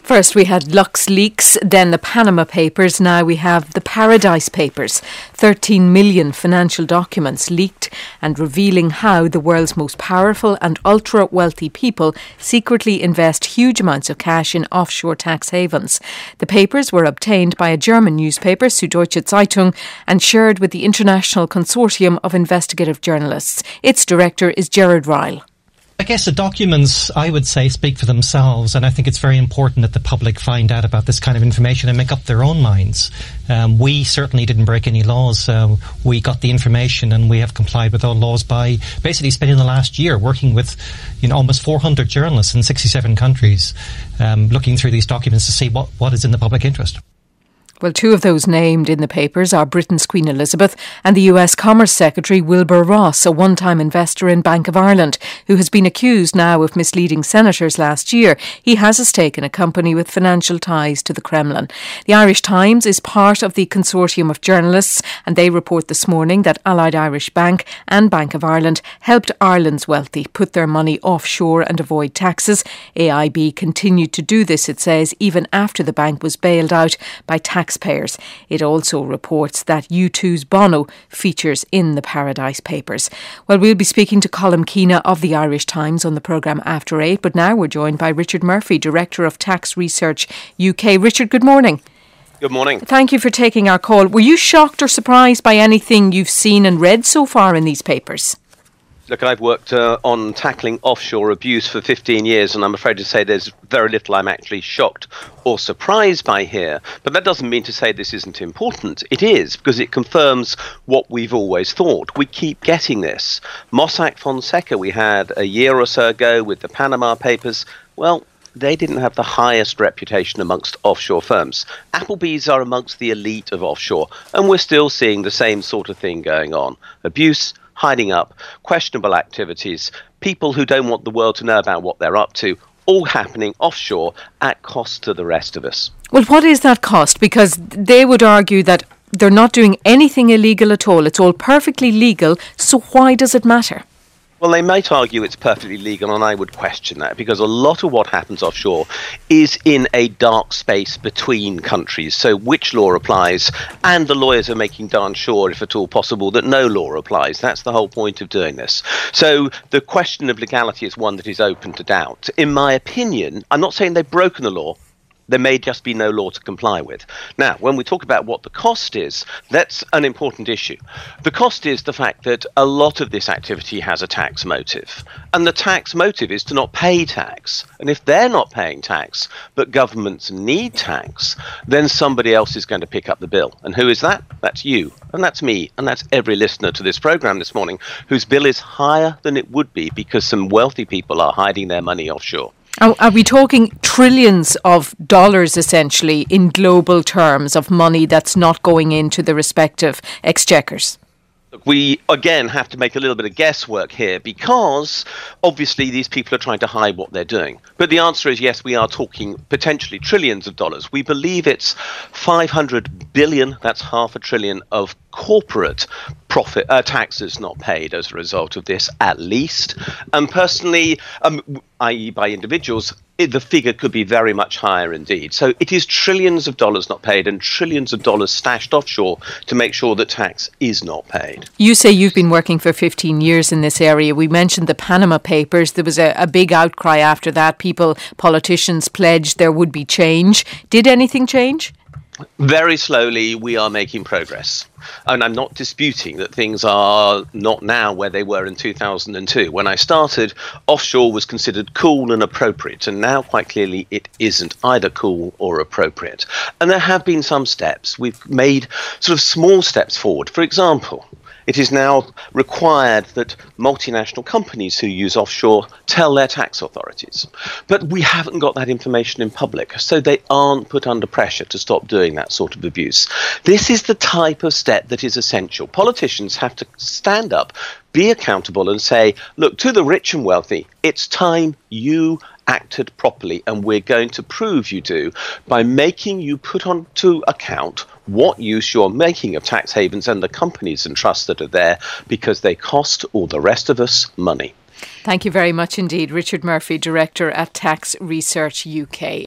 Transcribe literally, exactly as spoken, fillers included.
First we had LuxLeaks, then the Panama Papers, now we have the Paradise Papers. thirteen million financial documents leaked and revealing how the world's most powerful and ultra-wealthy people secretly invest huge amounts of cash in offshore tax havens. The papers were obtained by a German newspaper, Süddeutsche Zeitung, and shared with the International Consortium of Investigative Journalists. Its director is Gerard Ryle. I guess the documents, I would say, speak for themselves, and I think it's very important that the public find out about this kind of information and make up their own minds. Um, we certainly didn't break any laws. Uh, we got the information and we have complied with all laws by basically spending the last year working with you know, almost four hundred journalists in sixty-seven countries, um, looking through these documents to see what, what is in the public interest. Well, two of those named in the papers are Britain's Queen Elizabeth and the U S Commerce Secretary Wilbur Ross, a one-time investor in Bank of Ireland, who has been accused now of misleading senators last year. He has a stake in a company with financial ties to the Kremlin. The Irish Times is part of the consortium of journalists, and they report this morning that Allied Irish Bank and Bank of Ireland helped Ireland's wealthy put their money offshore and avoid taxes. A I B continued to do this, it says, even after the bank was bailed out by tax taxpayers. It also reports that U two's Bono features in the Paradise Papers. Well, we'll be speaking to Colm Keena of the Irish Times on the programme after eight, but now we're joined by Richard Murphy, Director of Tax Research U K. Richard, good morning. Good morning. Thank you for taking our call. Were you shocked or surprised by anything you've seen and read so far in these papers? Look, I've worked uh, on tackling offshore abuse for fifteen years, and I'm afraid to say there's very little I'm actually shocked or surprised by here. But that doesn't mean to say this isn't important. It is, because it confirms what we've always thought. We keep getting this. Mossack Fonseca we had a year or so ago with the Panama Papers. Well, they didn't have the highest reputation amongst offshore firms. Applebee's are amongst the elite of offshore, and we're still seeing the same sort of thing going on. Abuse, hiding up, questionable activities, people who don't want the world to know about what they're up to, all happening offshore at cost to the rest of us. Well, what is that cost? Because they would argue that they're not doing anything illegal at all. It's all perfectly legal, so why does it matter? Well, they might argue it's perfectly legal, and I would question that, because a lot of what happens offshore is in a dark space between countries. So which law applies, and the lawyers are making darn sure, if at all possible, that no law applies. That's the whole point of doing this. So the question of legality is one that is open to doubt. In my opinion, I'm not saying they've broken the law. There may just be no law to comply with. Now, when we talk about what the cost is, that's an important issue. The cost is the fact that a lot of this activity has a tax motive. And the tax motive is to not pay tax. And if they're not paying tax, but governments need tax, then somebody else is going to pick up the bill. And who is that? That's you. And that's me. And that's every listener to this programme this morning, whose bill is higher than it would be because some wealthy people are hiding their money offshore. Are, are we talking trillions of dollars, essentially, in global terms, of money that's not going into the respective exchequers? Look, we, again, have to make a little bit of guesswork here, because obviously these people are trying to hide what they're doing. But the answer is yes, we are talking potentially trillions of dollars. We believe it's five hundred billion, that's half a trillion, of corporate profit uh, taxes not paid as a result of this, at least. And personally, um, that is by individuals, it, the figure could be very much higher indeed. So it is trillions of dollars not paid and trillions of dollars stashed offshore to make sure that tax is not paid. You say you've been working for fifteen years in this area. We mentioned the Panama Papers. There was a, a big outcry after that. People, politicians pledged there would be change. Did anything change? Very slowly, we are making progress. And I'm not disputing that things are not now where they were in two thousand two. When I started, offshore was considered cool and appropriate, and now quite clearly it isn't either cool or appropriate. And there have been some steps. We've made sort of small steps forward. For example, it is now required that multinational companies who use offshore tell their tax authorities. But we haven't got that information in public, so they aren't put under pressure to stop doing that sort of abuse. This is the type of step that is essential. Politicians have to stand up, be accountable, and say, look, to the rich and wealthy, it's time you acted properly, and we're going to prove you do by making you put onto account what use you're making of tax havens and the companies and trusts that are there, because they cost all the rest of us money. Thank you very much indeed. Richard Murphy, Director at Tax Research U K.